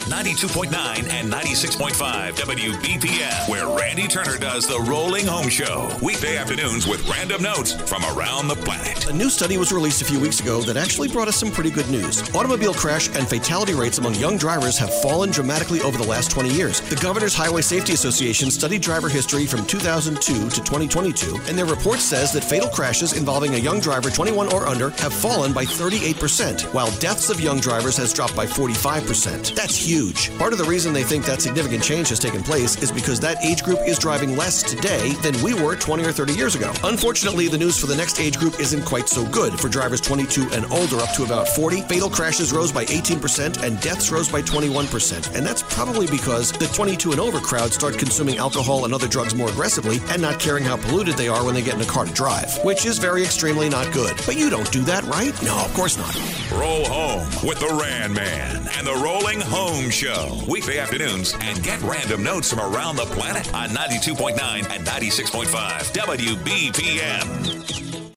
92.9 and 96.5 WBPM, where Randy Turner does the Rolling Home Show. Weekday afternoons with random notes from around the planet. A new study was released a few weeks ago that actually brought us some pretty good news. Automobile crash and fatality rates among young drivers have fallen dramatically over the last 20 years. The Governor's Highway Safety Association studied driver history from 2002 to 2022, and their report says that fatal crashes involving a young driver 21 or under have fallen by 38%, while deaths of young drivers has dropped by 45%. That's huge. Part of the reason they think that significant change has taken place is because that age group is driving less today than we were 20 or 30 years ago. Unfortunately, the news for the next age group isn't quite so good. For drivers 22 and older up to about 40, fatal crashes rose by 18% and deaths rose by 21%. And that's probably because the 22 and over crowd start consuming alcohol and other drugs more aggressively and not caring how polluted they are when they get in a car to drive, which is very extremely not good. But you don't do that, right? No, of course not. Roll home with the Ran Man and the Rolling Home Show. Weekday afternoons, and get random notes from around the planet on 92.9 and 96.5 WBPM.